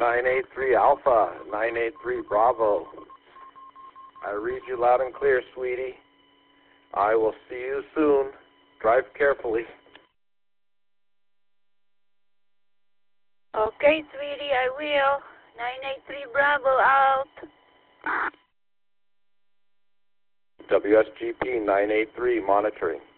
983 Alpha, 983 Bravo. I read you loud and clear, sweetie. I will see you soon. Drive carefully. Okay, sweetie, I will. 983 Bravo out. WSGP 983 monitoring.